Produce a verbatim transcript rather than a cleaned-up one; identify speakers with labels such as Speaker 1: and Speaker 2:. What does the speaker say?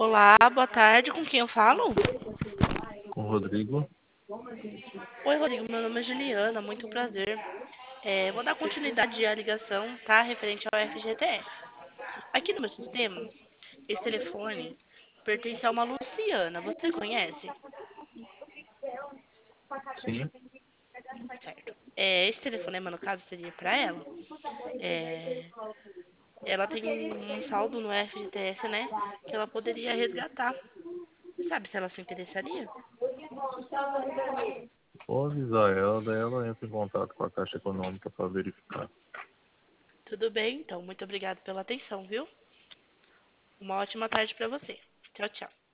Speaker 1: Olá, boa tarde. Com quem eu falo?
Speaker 2: Com o Rodrigo.
Speaker 1: Oi, Rodrigo. Meu nome é Juliana. Muito prazer. É, vou dar continuidade à ligação, tá? Referente ao F G T S. Aqui no meu sistema, esse telefone pertence a uma Luciana. Você conhece?
Speaker 2: Sim,
Speaker 1: Certo. É, esse telefonema, no caso, seria para ela. É, ela tem um, um saldo no F G T S, né? Que ela poderia resgatar. Você sabe se ela se interessaria?
Speaker 2: vou avisar ela, daí ela entra em contato com a Caixa Econômica para verificar.
Speaker 1: Tudo bem, então. Muito obrigada pela atenção, viu? Uma ótima tarde para você. Tchau, tchau.